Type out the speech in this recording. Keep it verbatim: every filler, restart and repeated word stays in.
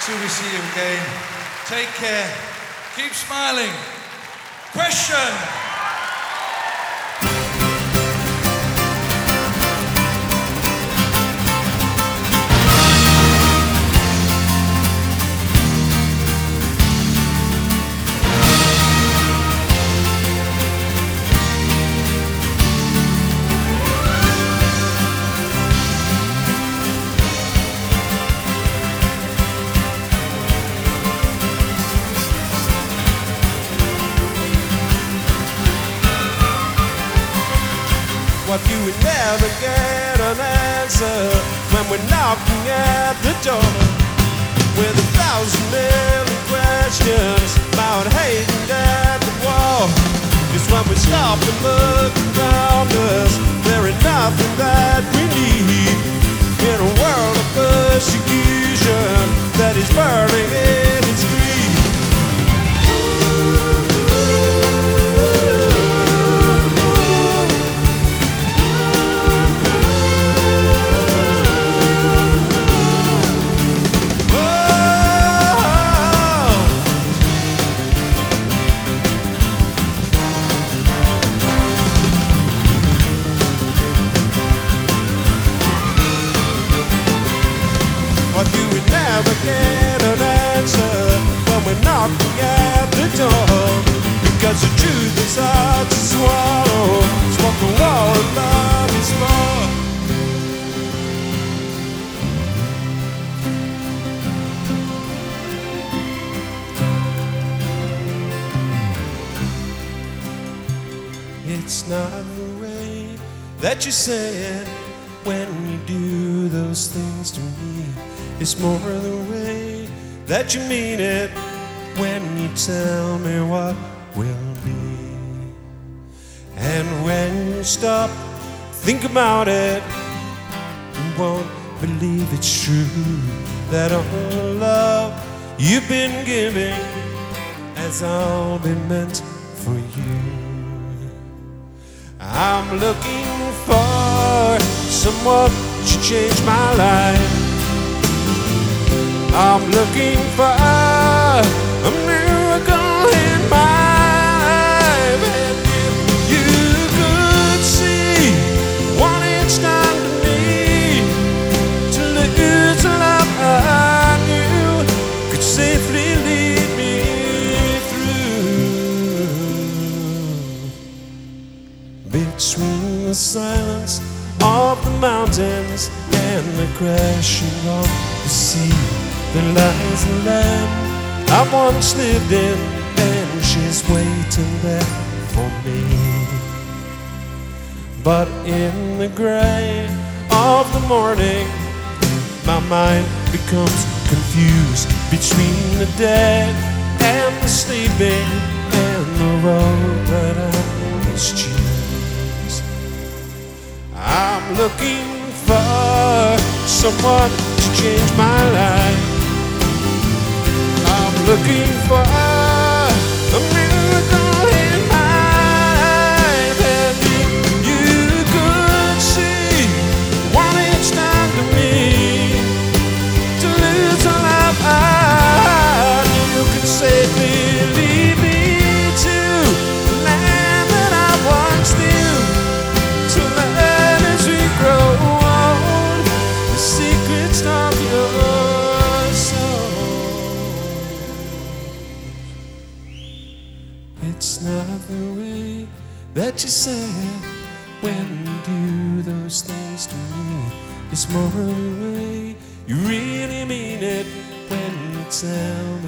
till we see you again. Take care. Keep smiling. Question. What you would never get an answer when we're knocking at the door with a thousand million questions about hating at the wall. It's when we stop and look around us, there is nothing that we need in a world of persecution that is burning in its greed. What you would never get an answer when we're knocking at the door, because the truth is hard to swallow. It's what the war of love is for. It's not the way that you say it when you do those things to me. It's more the way that you mean it when you tell me what will be. And when you stop, think about it, you won't believe it's true that all the love you've been giving has all been meant for you. I'm looking for someone to change my life. I'm looking for a miracle in my life. And if you could see what it's done to me, to lose the love I knew could safely lead me through. Between the silence of the mountains and the crashing of the sea, there lies a land I once lived in, and she's waiting there for me. But in the gray of the morning, my mind becomes confused between the dead and the sleeping, and the road that I must choose. I'm looking for someone to change my life. I'm looking for a miracle in my life. And if you could see what it's done to me, to lose the love I knew, you could safely lead me to the land that I once knew, to learn as we grow old the secrets of your soul. It's not the way that you say it when you do those things to me. It's more the way you really mean it when you tell me